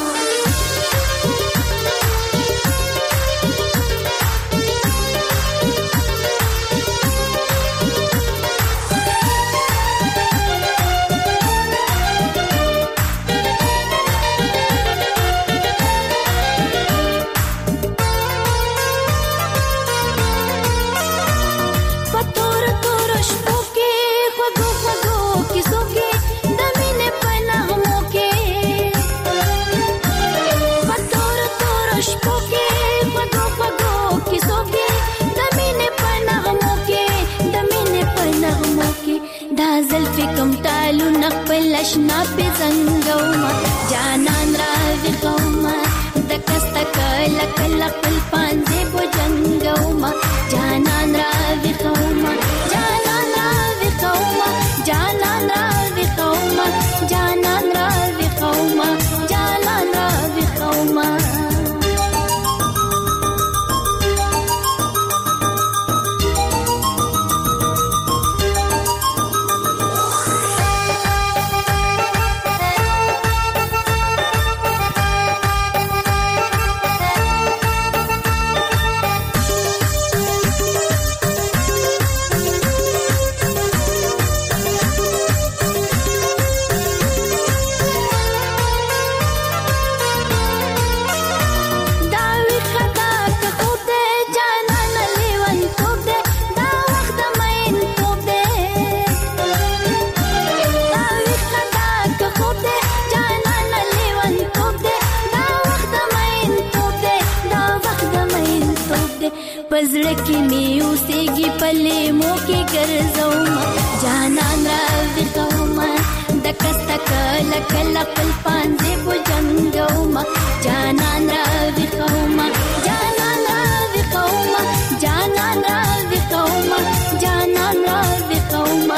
لشنا په زنګوما جانان راځي قوما دکست کله کله خپل پانځي بوجنګوما جانان راځي قوما جانان راځي قوما جانان راځي قوما جانان راځي قوما جانان راځي قوما پزړه کې مې اوسېږي پلې مو کې ګرځوما جانان راځي قوما دکست کله کله خپل پانځي بوجنګوما جانان راځي قوما جانان راځي قوما جانان راځي قوما جانان راځي قوما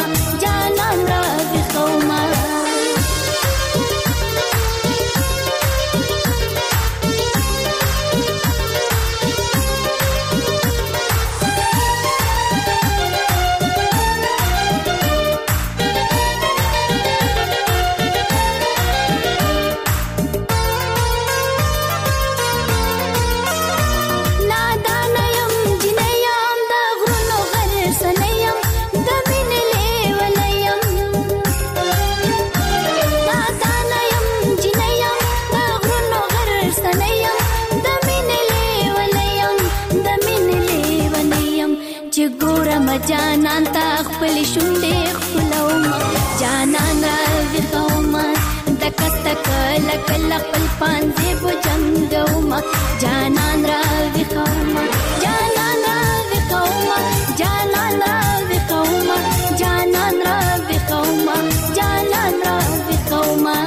جانان تا خپل شونډې خپلوما جانان را وخوما دکست کله کله خپل پانځه بجنګوما جانان را وخوما جانان را وخوما جانان را وخوما جانان را وخوما جانان را وخوما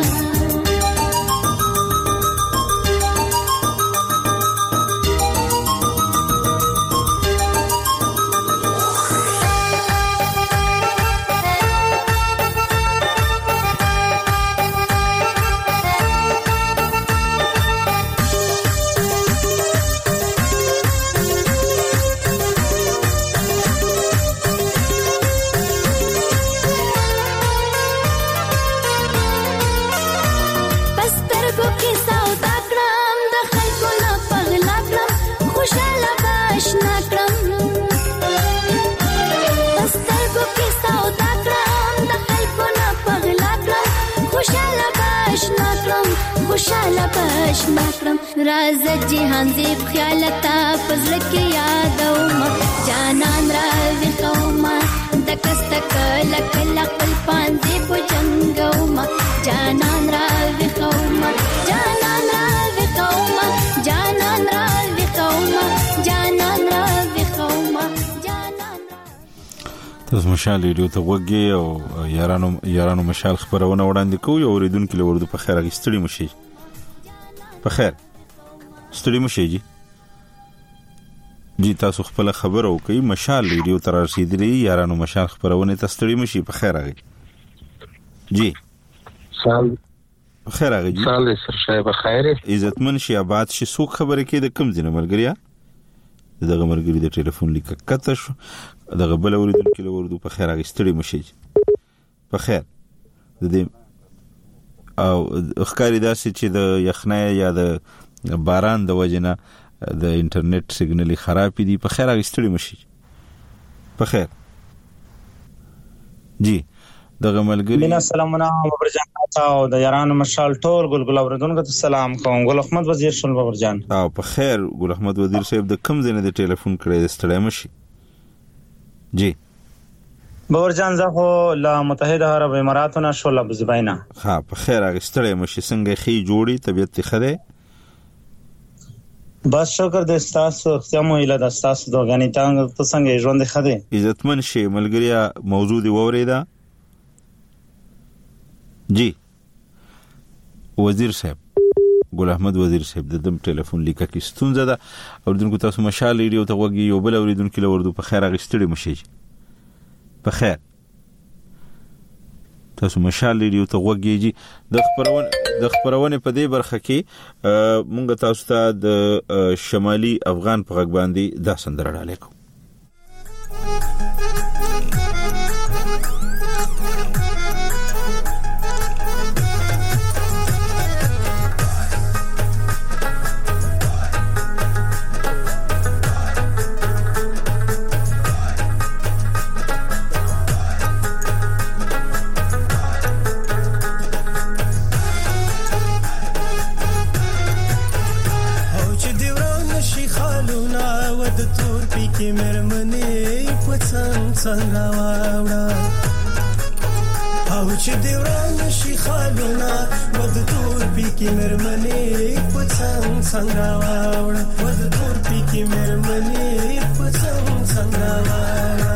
خوشاله باشنا کړم راز جهان دې خیالتا پزړه کې یادوم جانان را وخوما دکست کله کله خپل پانځه بجنګوم جانان را وخوما جانان را وخوما جانان را وخوما جانان را وخوما جانان تاسو مشال ریډیو ته وګورئ او یارانو مشال خبرونه وړاندې کوي او اوریدونکو له ورده په خیر غستړي مشي په خیر ستړي مشي جی تاسو خپل خبر او کوي مشال ریډیو تر رسیدلی یارانو مشال خبرونه ته ستړي مشي په خیر راغی جی سال خیر راغی جی سال سر په خیر عزتمن شي آباد شي سو خبره کې د کم ځنه مرګریا دغه مرګري د ټلیفون لیک کته شو دغه بل اوریدونکو له ورده په خیر راغی ستړي مشي په خیر د دې او ښکاری داسې چې د یخنۍ یا د باران د وجنه د انټرنیټ سیګنل خراب دي په خیر غستړي مشي په خیر جی دغه ملګری مینا سلامونه بابرجان تاسو د یارانو مشال ټول ګلګل اوردونکو ته سلام کوم ګل احمد وزیر شول بابرجان او په خیر ګل احمد وزیر صاحب د کم ځنه د ټلیفون کړی د ستړي مشي جی بابرجان زه خو له متحده عرب اماراتونو شول ابو زبینا ها په خیر غستړی مشي څنګه خي جوړي طبيعت خده بس شکر د استاسو اختیامو اله د استاسو د غنیتان ته څنګه ژوند خده عزتمن شي ملګریا موضوع دی وریدا جی وزیر صاحب ګل احمد وزیر صاحب د دم ټلیفون لیکه کې ستونزه ده اوردونکو تاسو مشال ریډیو ته وګورئ یو بل اوریدونکو له ورده په خیر غستړي مشي په خیر تاسو مشال ریډیو ته وګورئ د خبرونه په دې برخه کې مونږ تاسو ته د شمالي افغان په غږ باندې دا سندره ډالې کوو څنګه واوړه او چې دی وران شي خالونه ود تور پی کې مرمنې پڅنګ څنګه واوړه ود تور پی کې مرمنې پڅنګ څنګه واوړه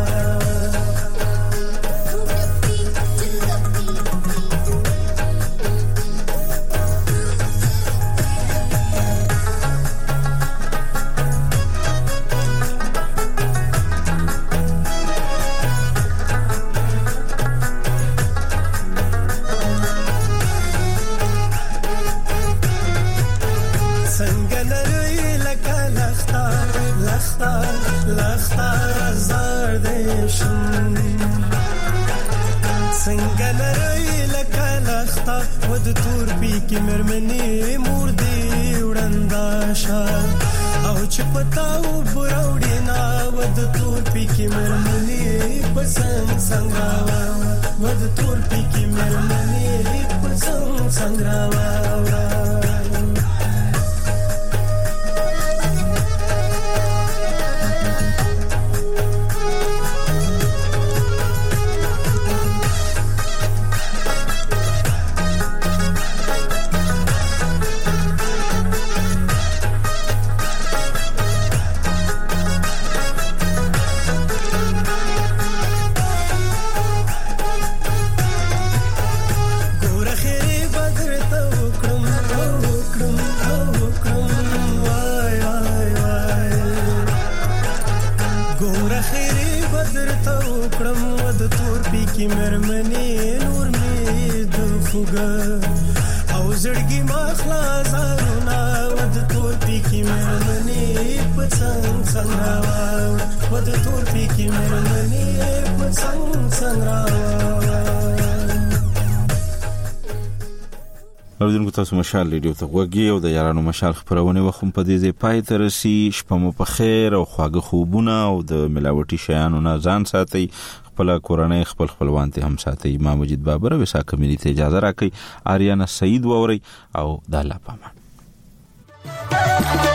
ود تور پی کې مرمنې مور دی وړندا شا او چې پتاو براوډې نا ود تور پی کې مرمنې پسنګ څنګه ود تور پی کې مرمنې پسنګ څنګه کی مرمنې نور می د فوګ او زړګي مخلا زارونه ود توپی کی مرمنې پڅنګ څنګه ود توپی کی مرمنې پڅنګ څنګه. اوریدونکو تاسو مشال ریډیو ته غوږی او د یارانو مشال خبرونه وخم په دې ځای پای ته رسي. شپه مو په خیر او خواږه خوبونه او د ملاوټي شیانو نه ځان ساتي. خپل کورنۍ خپل خپلوان ته هم ساتي. ما مجید بابر وسا کمیونټي ته اجازه راکړي. آریانا سعید ووري او د الله پامان.